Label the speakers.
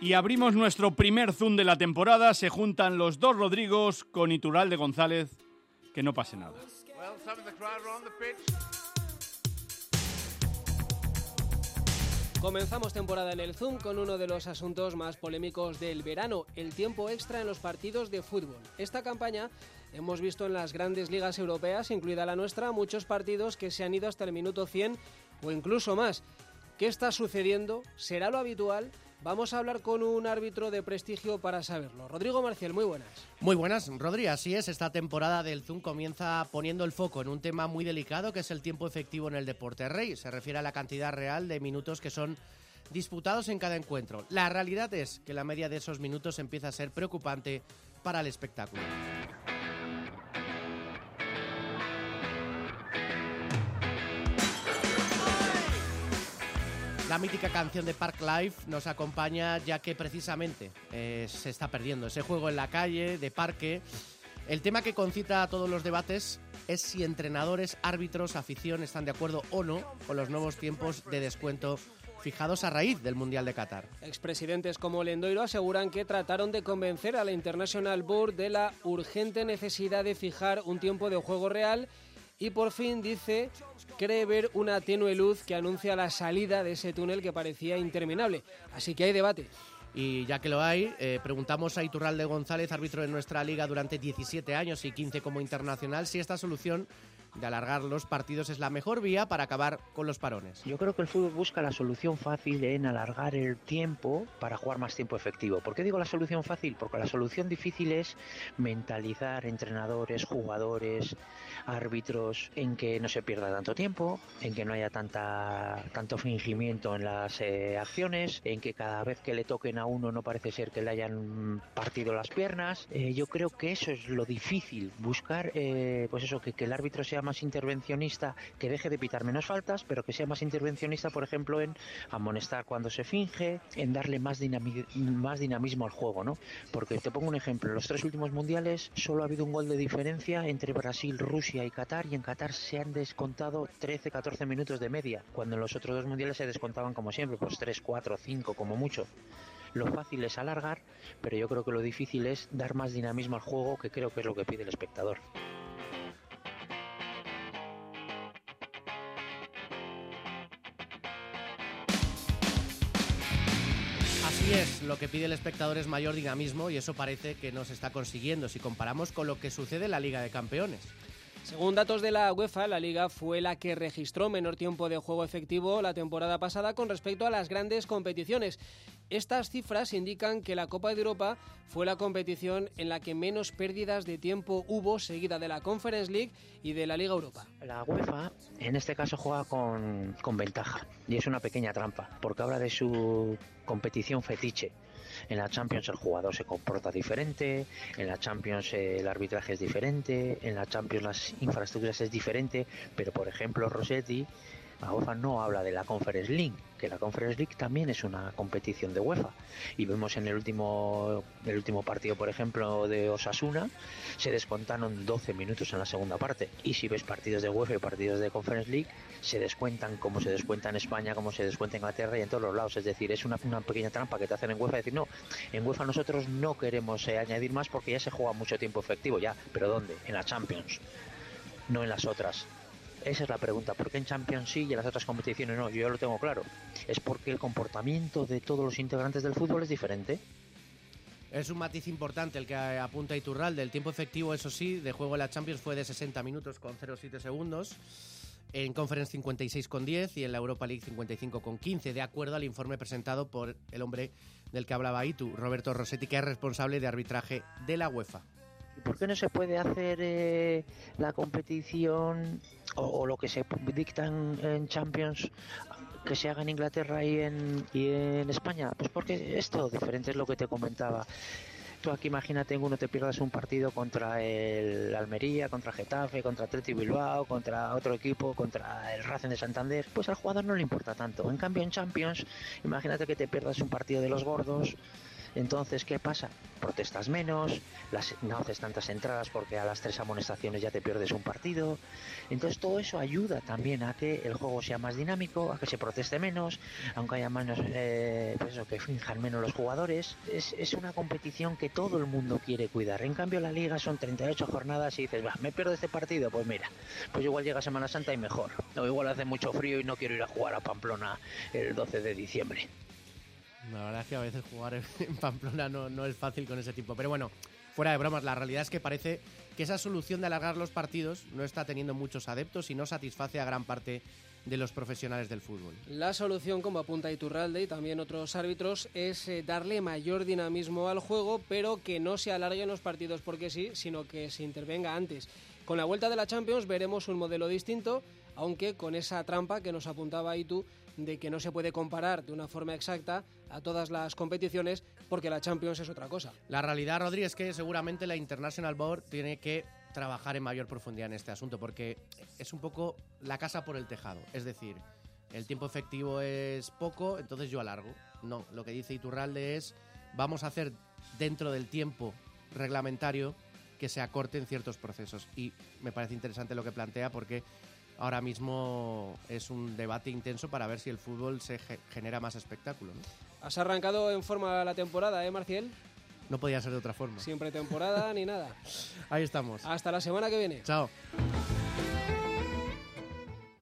Speaker 1: Y abrimos nuestro primer Zoom de la temporada. Se juntan los dos Rodrigos con Iturralde González. Que no pase nada.
Speaker 2: Comenzamos temporada en el Zoom con uno de los asuntos más polémicos del verano, el tiempo extra en los partidos de fútbol. Esta campaña hemos visto en las grandes ligas europeas, incluida la nuestra, muchos partidos que se han ido hasta el minuto 100 o incluso más. ¿Qué está sucediendo? ¿Será lo habitual? Vamos a hablar con un árbitro de prestigio para saberlo. Rodrigo Marcial, muy buenas.
Speaker 3: Muy buenas, Rodri. Así es, esta temporada del Zoom comienza poniendo el foco en un tema muy delicado que es el tiempo efectivo en el deporte rey. Se refiere a la cantidad real de minutos que son disputados en cada encuentro. La realidad es que la media de esos minutos empieza a ser preocupante para el espectáculo. La mítica canción de Park Life nos acompaña ya que precisamente se está perdiendo ese juego en la calle, de parque. El tema que concita a todos los debates es si entrenadores, árbitros, afición están de acuerdo o no con los nuevos tiempos de descuento fijados a raíz del Mundial de Qatar.
Speaker 2: Expresidentes como Lendoiro aseguran que trataron de convencer a la International Board de la urgente necesidad de fijar un tiempo de juego real y por fin dice cree ver una tenue luz que anuncia la salida de ese túnel que parecía interminable. Así que hay debate.
Speaker 3: Y ya que lo hay, preguntamos a Iturralde González, árbitro de nuestra liga durante 17 años y 15 como internacional, si esta solución de alargar los partidos es la mejor vía para acabar con los parones.
Speaker 4: Yo creo que el fútbol busca la solución fácil en alargar el tiempo para jugar más tiempo efectivo. ¿Por qué digo la solución fácil? Porque la solución difícil es mentalizar entrenadores, jugadores, árbitros en que no se pierda tanto tiempo, en que no haya tanto fingimiento en las acciones, en que cada vez que le toquen a uno no parece ser que le hayan partido las piernas. Yo creo que eso es lo difícil, buscar pues eso, que el árbitro sea más intervencionista, que deje de pitar menos faltas, pero que sea más intervencionista, por ejemplo, en amonestar cuando se finge, en darle más dinamismo al juego, ¿no? Porque te pongo un ejemplo, en los 3 últimos mundiales solo ha habido un gol de diferencia entre Brasil, Rusia y Qatar, y en Qatar se han descontado 13-14 minutos de media, cuando en los otros 2 mundiales se descontaban como siempre, pues 3, 4, 5 como mucho. Lo fácil es alargar, pero yo creo que lo difícil es dar más dinamismo al juego, que creo que es lo que pide el espectador.
Speaker 3: Así es, lo que pide el espectador es mayor dinamismo y eso parece que no se está consiguiendo si comparamos con lo que sucede en la Liga de Campeones.
Speaker 2: Según datos de la UEFA, la Liga fue la que registró menor tiempo de juego efectivo la temporada pasada con respecto a las grandes competiciones. Estas cifras indican que la Copa de Europa fue la competición en la que menos pérdidas de tiempo hubo, seguida de la Conference League y de la Liga Europa.
Speaker 4: La UEFA en este caso juega con ventaja y es una pequeña trampa porque habla de su competición fetiche. En la Champions el jugador se comporta diferente, en la Champions el arbitraje es diferente, en la Champions las infraestructuras es diferente, pero por ejemplo Rossetti, la UEFA no habla de la Conference League, que la Conference League también es una competición de UEFA. Y vemos en el último partido, por ejemplo, de Osasuna, se descontaron 12 minutos en la segunda parte. Y si ves partidos de UEFA y partidos de Conference League, se descuentan como se descuenta en España, como se descuenta en Inglaterra y en todos los lados. Es decir, es una pequeña trampa que te hacen en UEFA, decir, no, en UEFA nosotros no queremos añadir más porque ya se juega mucho tiempo efectivo ya. ¿Pero dónde? En la Champions, no en las otras. Esa es la pregunta, ¿por qué en Champions sí y en las otras competiciones no? Yo ya lo tengo claro. Es porque el comportamiento de todos los integrantes del fútbol es diferente.
Speaker 3: Es un matiz importante el que apunta Iturralde. El tiempo efectivo, eso sí, de juego en la Champions fue de 60 minutos con 0,7 segundos. En Conference 56,10 y en la Europa League 55,15, de acuerdo al informe presentado por el hombre del que hablaba Itu, Roberto Rossetti, que es responsable de arbitraje de la UEFA.
Speaker 4: ¿Y por qué no se puede hacer la competición o lo que se dicta en Champions que se haga en Inglaterra y en España? Pues porque es todo diferente, es lo que te comentaba. Tú aquí imagínate en uno te pierdas un partido contra el Almería, contra Getafe, contra Athletic Bilbao, contra otro equipo, contra el Racing de Santander, pues al jugador no le importa tanto. En cambio en Champions, imagínate que te pierdas un partido de los gordos, Entonces, ¿qué pasa? Protestas menos, no haces tantas entradas porque a las 3 amonestaciones ya te pierdes un partido. Entonces todo eso ayuda también a que el juego sea más dinámico, a que se proteste menos, aunque haya menos, pues eso, que finjan menos los jugadores. Es una competición que todo el mundo quiere cuidar. En cambio la liga son 38 jornadas y dices, me pierdo este partido, pues mira, pues igual llega Semana Santa y mejor. O igual hace mucho frío y no quiero ir a jugar a Pamplona el 12 de diciembre.
Speaker 3: La verdad es que a veces jugar en Pamplona no es fácil con ese tipo. Pero bueno, fuera de bromas, la realidad es que parece que esa solución de alargar los partidos no está teniendo muchos adeptos y no satisface a gran parte de los profesionales del fútbol.
Speaker 2: La solución, como apunta Iturralde y también otros árbitros, es darle mayor dinamismo al juego, pero que no se alarguen los partidos porque sí, sino que se intervenga antes. Con la vuelta de la Champions veremos un modelo distinto, aunque con esa trampa que nos apuntaba Itu, de que no se puede comparar de una forma exacta a todas las competiciones porque la Champions es otra cosa.
Speaker 3: La realidad, Rodri, es que seguramente la International Board tiene que trabajar en mayor profundidad en este asunto porque es un poco la casa por el tejado. Es decir, el tiempo efectivo es poco, entonces yo alargo. No, lo que dice Iturralde es vamos a hacer dentro del tiempo reglamentario que se acorten ciertos procesos. Y me parece interesante lo que plantea porque ahora mismo es un debate intenso para ver si el fútbol se genera más espectáculo, ¿no?
Speaker 2: Has arrancado en forma la temporada, Marcial?
Speaker 3: No podía ser de otra forma.
Speaker 2: Sin pretemporada ni nada.
Speaker 3: Ahí estamos.
Speaker 2: Hasta la semana que viene.
Speaker 3: Chao.